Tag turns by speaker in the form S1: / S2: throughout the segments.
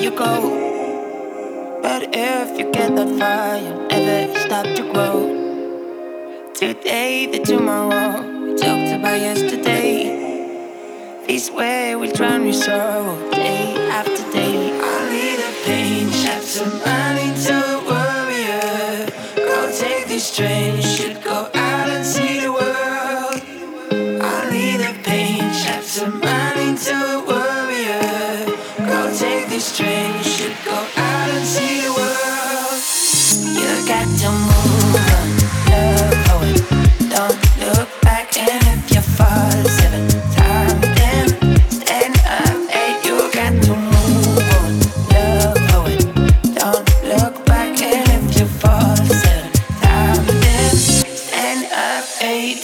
S1: you go. But if you get that fire, never stop to grow. Today, the tomorrow, we talked about yesterday. This way we drown your sorrow, day after day. I'll lead the pain, shap some money to a warrior. Go take this train, you should go out and see the world. I'll lead the pain, shap some money to a warrior. Go take this train, you should go out and see the world. You got to move on, love forward. Don't look back, and if you fall 7 times, then stand up. Hey, you got to move on, love forward. Don't look back, and if you fall 7 times, then stand up. Hey.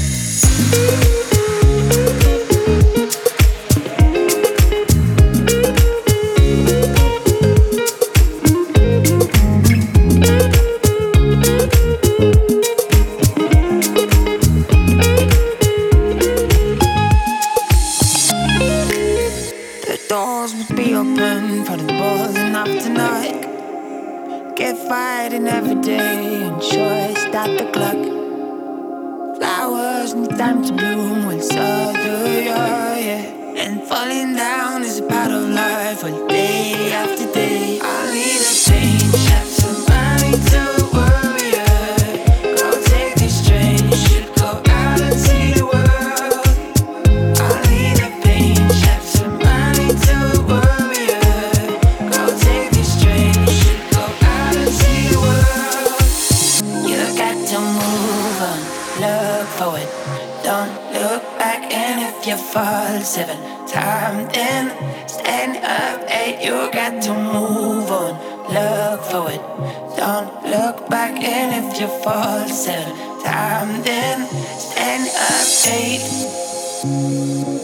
S1: Doors would be open for the balls enough tonight. Get fighting every day and sure start the clock. Flowers need time to bloom will soothe yeah. And falling down is a part of life. Well, day after day, I'll lead a pain, shap some money to a warrior. Go take this train, you should go out and see the world. I'll lead a pain, shap some money to a warrior. Go take this train, you should go out and see the world. You got to move on, look forward. Don't look back, and if you fall 7 times, then stand up. Hey, you got to move on, look forward. Don't look back, and if you fall 7 times, then stand up. Hey.